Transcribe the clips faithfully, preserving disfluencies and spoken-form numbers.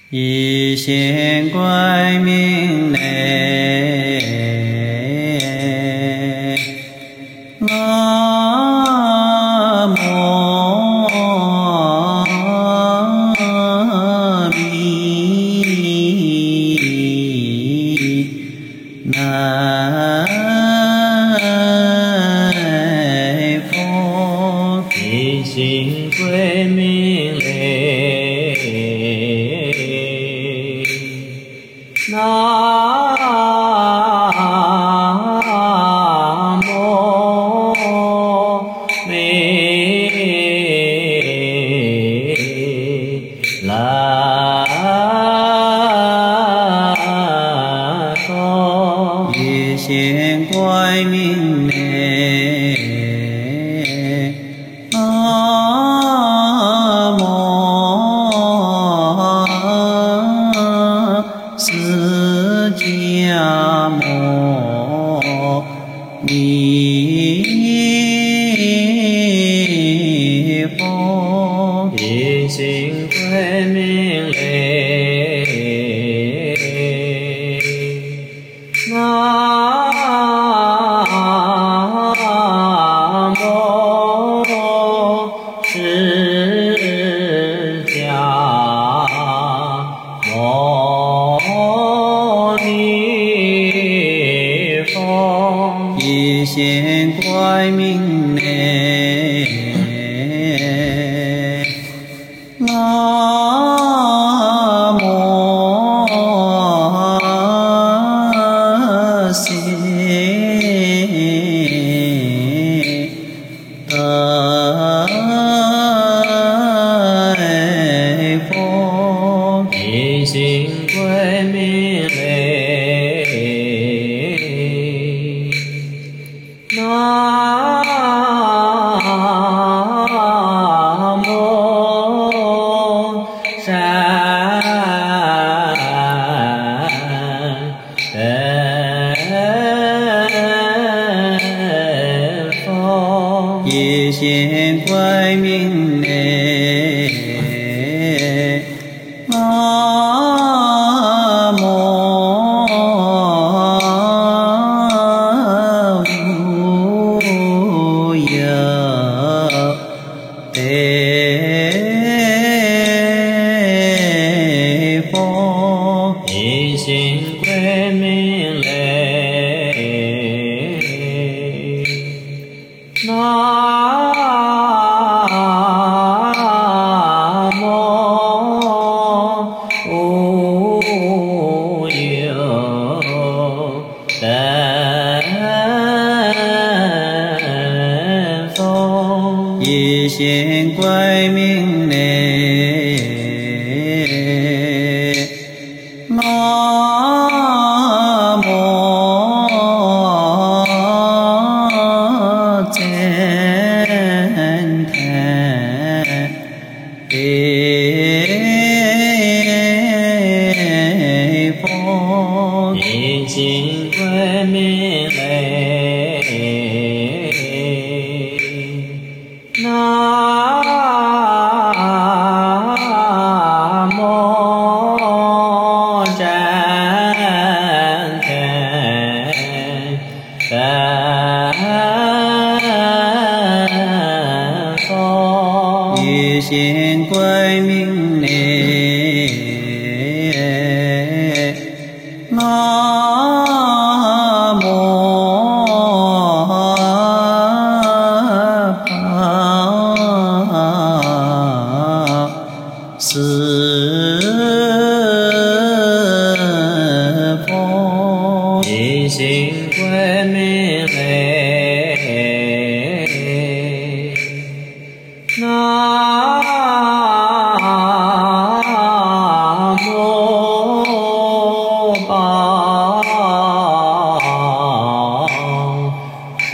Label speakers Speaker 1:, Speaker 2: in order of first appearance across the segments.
Speaker 1: 一心归命内，南无阿弥南佛，一心归命内，南无弥来佛，一心归命内，南无释迦牟尼佛，一心归命内，南无释迦牟尼佛，一心归命内，南无悉地佛，一心归命内，南无善根佛，一心归命内，南无无有得佛，一心归命内，南无无有得佛，一心归命内，南无赞叹地佛，一心归命内，南无赞叹佛，一心归命内，南无法是佛，一心归命内，南无宝石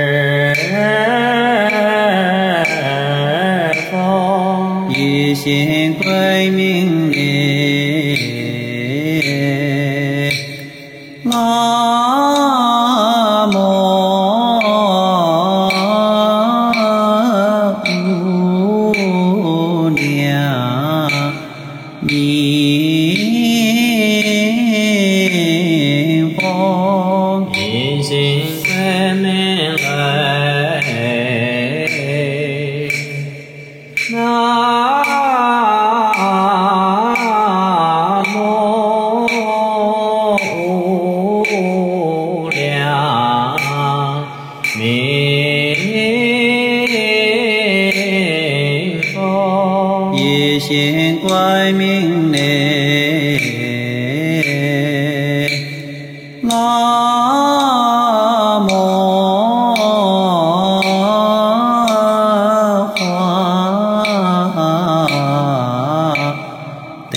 Speaker 1: 佛，一心归命内，南无无量弥南无无量明佛，一心观明内，南无华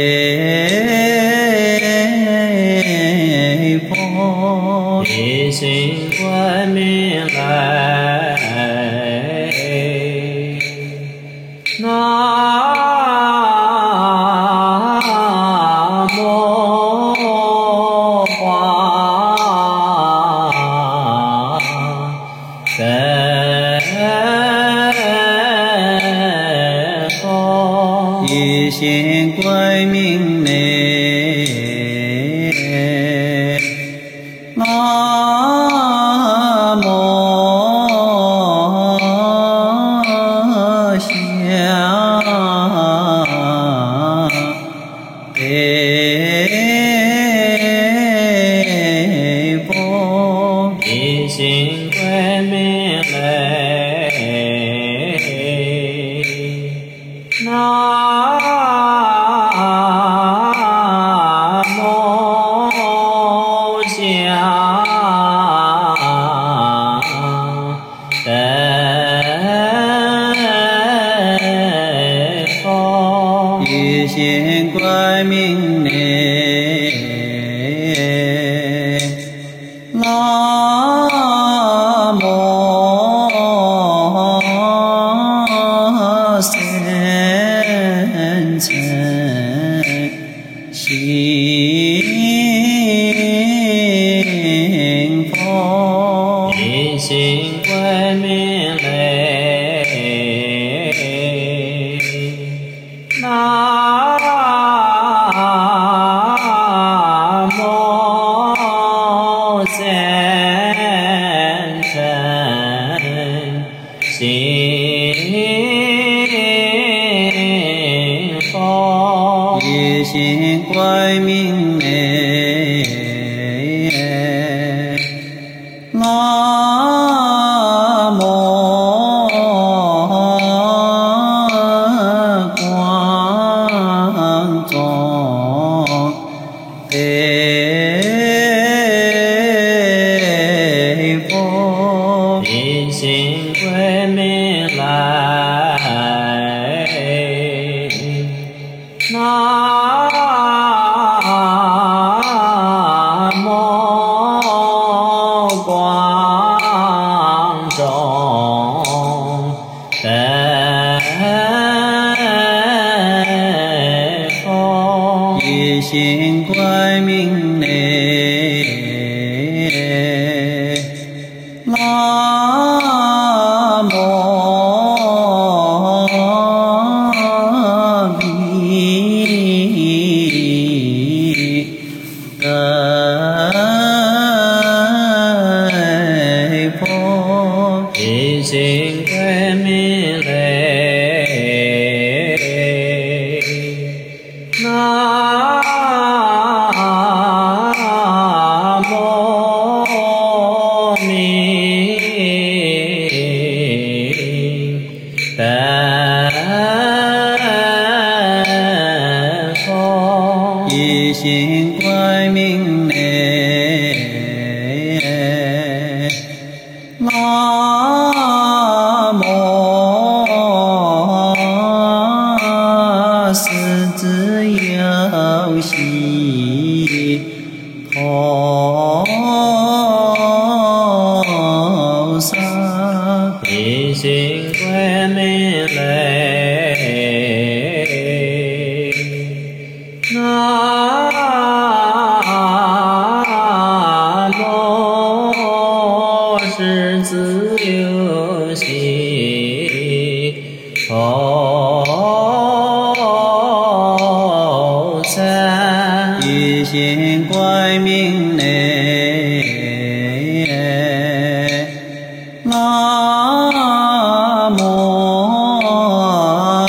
Speaker 1: 帝佛，一心观明来，南无华帝佛，一心观明内，南无相帝佛，一心观明来，南无相帝佛，一心观明内，南无三乘行佛，一心观明来，南无三乘行佛，一心观明内，南无光宗帝佛，一心观明来，南无光宗帝佛，一心观明内，南无弥帝佛，一心观明来，南无弥帝佛，一心观明内，南无狮子游戏菩萨，一心观明来，南无狮子游戏菩萨，一心观明内，南无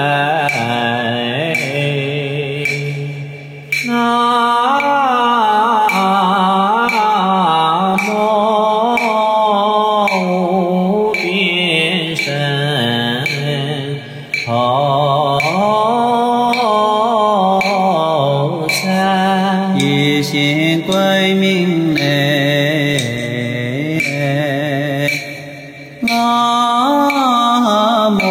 Speaker 1: 南无遍身菩萨，一心归命嘞，南无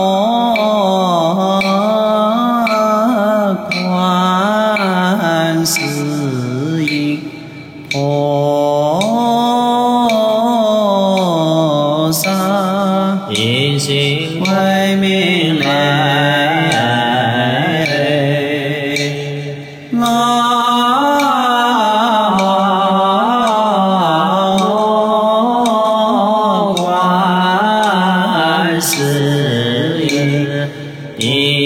Speaker 1: 观世音菩萨，一心归命嘞，南无观世音。